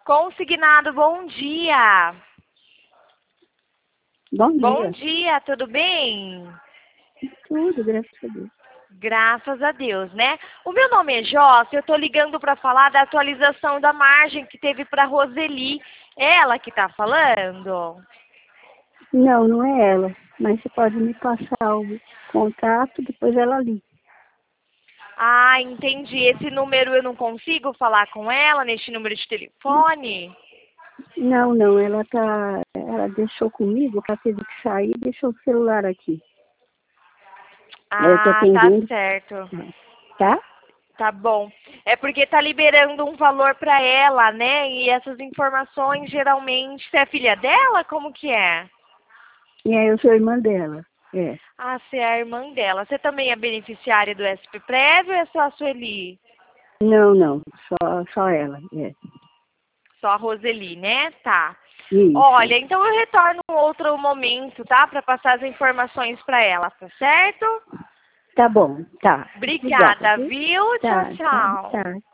Consignado, bom dia. Bom dia. Dia, tudo bem? Tudo, graças a Deus. Graças a Deus, né? O meu nome é Jossa, eu tô ligando para falar da atualização da margem que teve para Roseli. É ela que tá falando? Não é ela, mas você pode me passar o contato, depois ela liga. Ah, entendi. Esse número eu não consigo falar com ela, neste número de telefone? Não, ela deixou comigo, ela teve que sair e deixou o celular aqui. Eu tô Ah, tá atendendo, certo. tá? Tá bom. É porque tá liberando um valor para ela, né? E essas informações geralmente... Você é filha dela? Como que é? E aí eu sou irmã dela, é. Ah, você é a irmã dela. Você também é beneficiária do SP Prévio ou é só a Sueli? Não, só ela, é. Só a Roseli, né? Tá. Isso. Olha, então eu retorno um outro momento, tá? Para passar as informações para ela, tá certo? Tá bom, tá. Obrigada, Obrigada, viu? viu? Tchau, Tá, tchau.